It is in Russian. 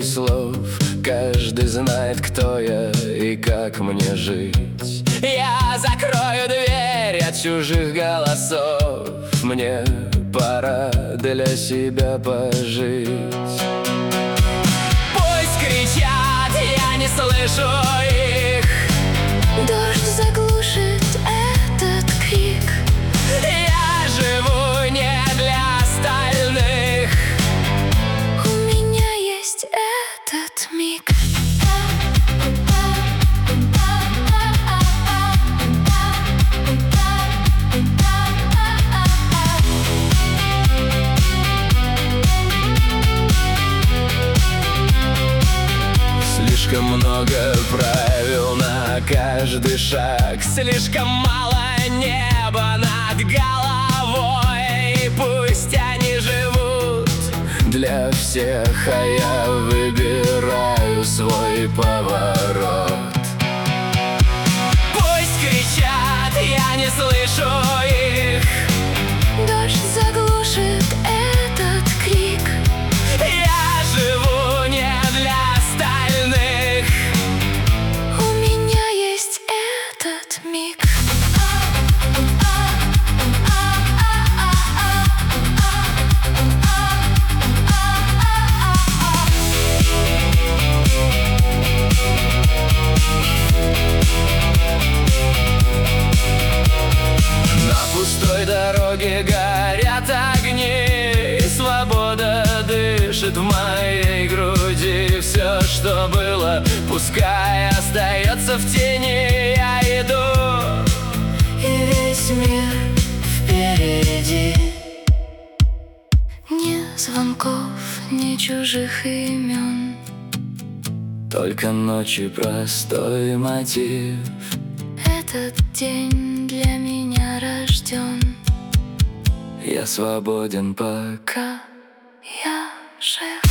слов. Каждый знает, кто я и как мне жить. Я закрою дверь от чужих голосов. Мне пора для себя пожить. Пусть кричат, я не слышу их. Дождь заглушит этот крик. Я живу не для остальных. У меня есть этот миг. Слишком много правил на каждый шаг, слишком мало неба над головой. Пусть они живут для всех, а я выбираю свой поворот. Пусть кричат, я не слышу их. Дождь заглушит этот крик. Я живу не для остальных. У меня есть этот миг. На пустой дороге горят огни, и свобода дышит в моей груди. Все, что было, пускай остается в тени. Я иду, И весь мир впереди. Ни звонков, ни чужих имен. только ночи простой мотив. Этот день для меня рожден. Я свободен, пока Я жив.